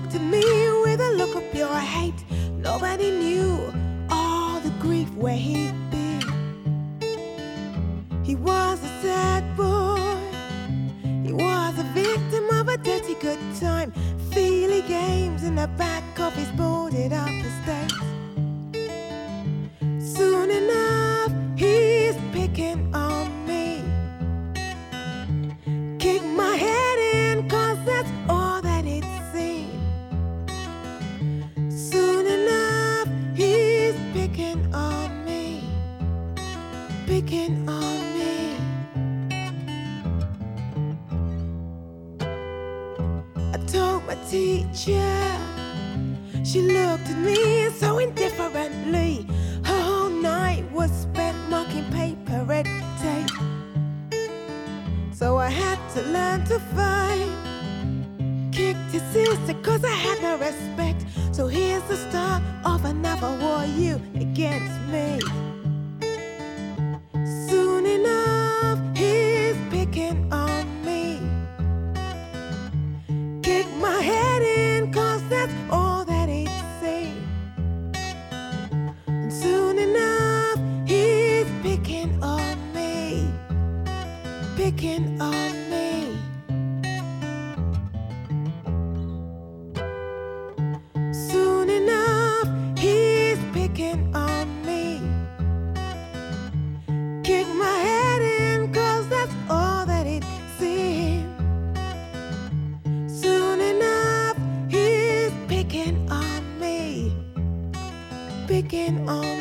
looked at me with a look of pure hate. Nobody knew all the grief where he'd been. He was a sad boy. He was a victim of a dirty good time. Feely games in the back of his boarded up estate. Soon enough, he's picking on me. Kick my head in, 'cause that's all that it's seen. Soon enough, he's picking on me. Picking on me. I told my teacher. She looked at me so indifferently. Her whole night was spent mocking paper red tape. So I had to learn to fight. Kicked his sister 'cause I had no respect. So here's the start of another war, you against me. Soon enough, he's picking on me. Kick my head in, 'cause that's all that he'd seen. And soon enough, he's picking on me. Picking on me. Soon enough, he's picking on me. Kick my head in, 'cause that's all that it seemed. Soon enough, he's picking on me. Picking on